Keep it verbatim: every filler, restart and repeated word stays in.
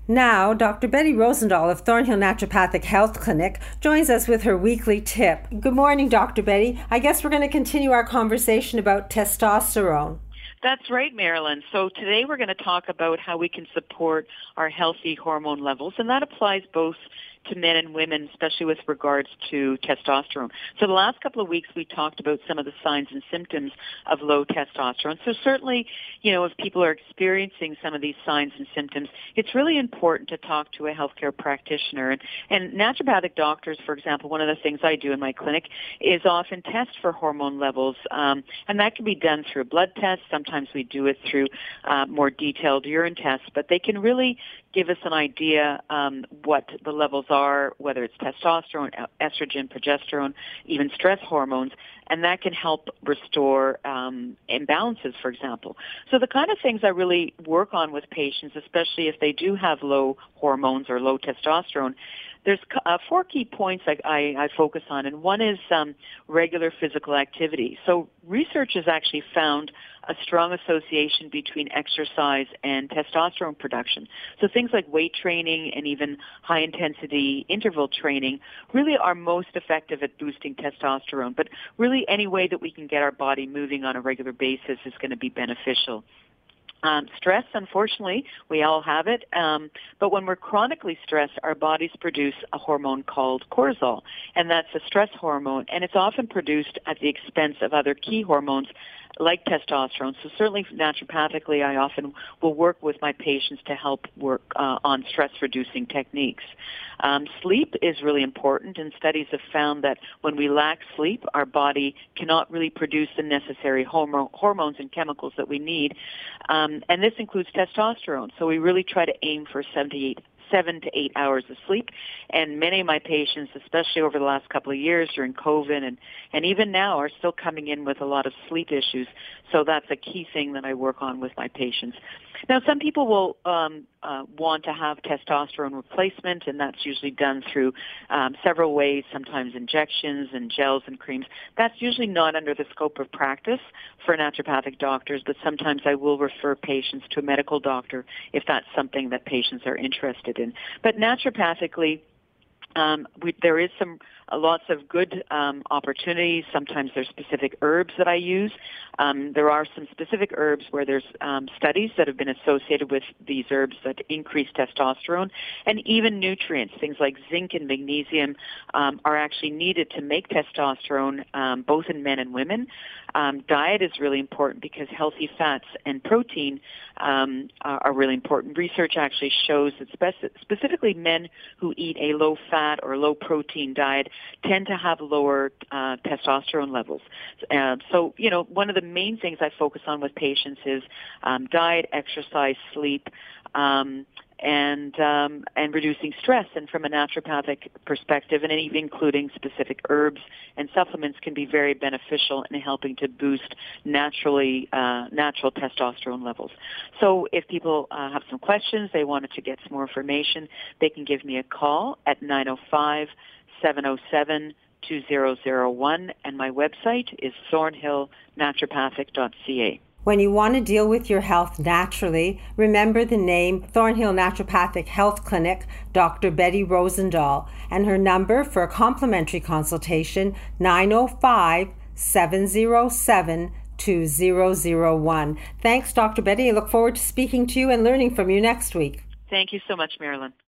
Now, Doctor Betty Rosendahl of Thornhill Naturopathic Health Clinic joins us with her weekly tip. Good morning, Doctor Betty. I guess we're going to continue our conversation about testosterone. That's right, Marilyn. So today we're going to talk about how we can support our healthy hormone levels, and that applies both to men and women, especially with regards to testosterone. So the last couple of weeks we talked about some of the signs and symptoms of low testosterone. So certainly, you know, if people are experiencing some of these signs and symptoms, it's really important to talk to a healthcare practitioner. And, and naturopathic doctors, for example, one of the things I do in my clinic is often test for hormone levels, um, and that can be done through a blood test. Sometimes we do it through uh, more detailed urine tests, but they can really give us an idea um, what the levels are, whether it's testosterone, estrogen, progesterone, even stress hormones, and that can help restore um, imbalances, for example. So the kind of things I really work on with patients, especially if they do have low hormones or low testosterone, there's uh, four key points I, I, I focus on, and one is um, regular physical activity. So research has actually found a strong association between exercise and testosterone production. So things like weight training and even high-intensity interval training really are most effective at boosting testosterone. But really any way that we can get our body moving on a regular basis is going to be beneficial. Um, stress, unfortunately, we all have it, um, but when we're chronically stressed, our bodies produce a hormone called cortisol, and that's a stress hormone, and it's often produced at the expense of other key hormones like testosterone. So certainly naturopathically, I often will work with my patients to help work uh, on stress-reducing techniques. Um, sleep is really important, and studies have found that when we lack sleep, our body cannot really produce the necessary homo- hormones and chemicals that we need, um, and this includes testosterone. So we really try to aim for seventy-eight seven to eight hours of sleep. And many of my patients, especially over the last couple of years during COVID and, and even now, are still coming in with a lot of sleep issues. So that's a key thing that I work on with my patients. Now, some people will um, uh, want to have testosterone replacement, and that's usually done through um, several ways, sometimes injections and gels and creams. That's usually not under the scope of practice for naturopathic doctors, but sometimes I will refer patients to a medical doctor if that's something that patients are interested in. But naturopathically, Um, we, there is some uh, lots of good um, opportunities. Sometimes there's specific herbs that I use. Um, there are some specific herbs where there's um, studies that have been associated with these herbs that increase testosterone, and even nutrients, things like zinc and magnesium, um, are actually needed to make testosterone, um, both in men and women. Um, diet is really important because healthy fats and protein um, are, are really important. Research actually shows that speci- specifically men who eat a low-fat or low-protein diet tend to have lower uh, testosterone levels. Uh, so, you know, one of the main things I focus on with patients is um, diet, exercise, sleep, um, and um, and reducing stress. And from a naturopathic perspective, and even including specific herbs and supplements, can be very beneficial in helping to boost naturally uh, natural testosterone levels. So if people uh, have some questions, they wanted to get some more information, they can give me a call at nine oh five, seven oh seven, two oh oh one, and my website is thornhill naturopathic dot c a. When you want to deal with your health naturally, remember the name Thornhill Naturopathic Health Clinic, Doctor Betty Rosendahl, and her number for a complimentary consultation, nine oh five, seven oh seven, two oh oh one. Thanks, Doctor Betty. I look forward to speaking to you and learning from you next week. Thank you so much, Marilyn.